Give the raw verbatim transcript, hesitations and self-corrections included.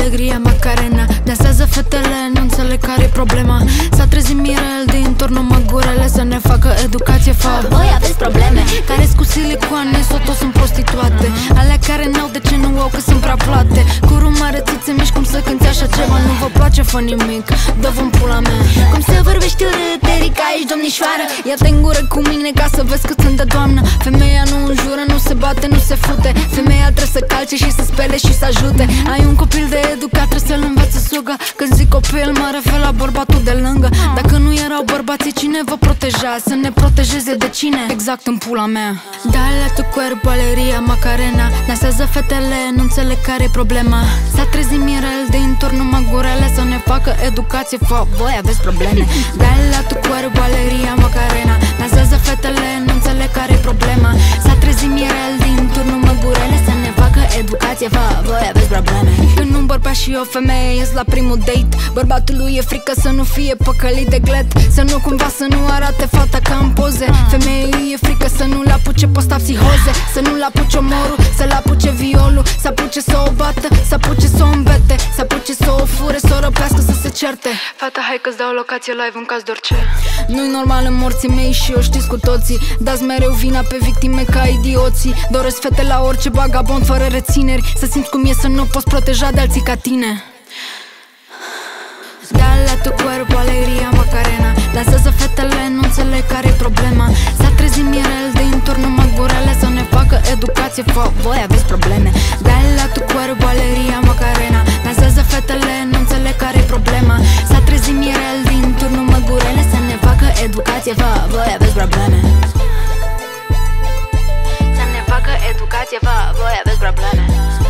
alegria, Macarena. Dansează fetele, nu înțeleg care-i problema. S-a trezit Mirel din turnul măgurele să ne facă educație, fa. Voi aveți probleme. Care-s cu silicoane, sau toți sunt prostituate. Alea care n-au, de ce nu au, că sunt prea plate. Cu rumare țițe mici, cum să cânti așa ceva. Nu vă place, fă nimic, dă-vă-n pula mea. Cum să vorbești urât, Erica, ești domnișoară. Ia-te în gură cu mine ca să vezi cât sunt de doamnă. Femeia nu înjură, nu se bate, nu se fute. Femeia trebuie să calce și să spele și să ajute. Ai un copil de educat, trebuie să-l înveți suga. Când zic copil, mă refer la bărbatul de lângă. Dacă nu erau bărbații, cine vă proteja? Să ne protejeze de cine? Exact în pula mea. Dale tu cuerpo, alegria, Macarena. Dansează fetele, nu înțeleg care-i problema. S-a trezit Mirel din turnul măgurele să ne facă educație, fa. Voi aveți probleme. Dale tu cuerpo, alegria, Macarena. Dansează fetele, nu înțeleg care-i problema. S-a trezit Mirel din turnul măgurele să ne facă educație, fa. Voi aveți probleme. Când un bărbat și o femeie ies la primul date, bărbatului e frică să nu fie păcălit de glet. Să nu cumva să nu arate fata ca în poze. Femeii e frică să nu-l apuce posta psihoze. Să nu-l apuce omorul, să-l apuce violul. Să apuce să o bată, să apuce să o învete. Să apuce să o fure, să o răpească, să se certe. Fata, hai că-ți dau locație live în caz de orice. Nu-i normal în morții mei și o știți cu toții. Dați mereu vina pe victime ca idioții. Doresc fete la orice bagabond fără rețineri. Să simți cum e să nu poți proteja de alții ca tine. Dale tu cuerpo, alegria, Macarena. Dansează fetele, nu înțeleg care-i problema. S-a trezit Mirel din turnul măgurele să ne facă educație, fa. Voi aveți probleme. Dale tu cuerpo, alegria, Macarena. Dansează fetele, nu înțeleg care-i problema. S-a trezit Mirel din turnul măgurele să ne facă educație, fa. Voi aveți probleme. Să ne facă educație, fa. Voi aveți probleme.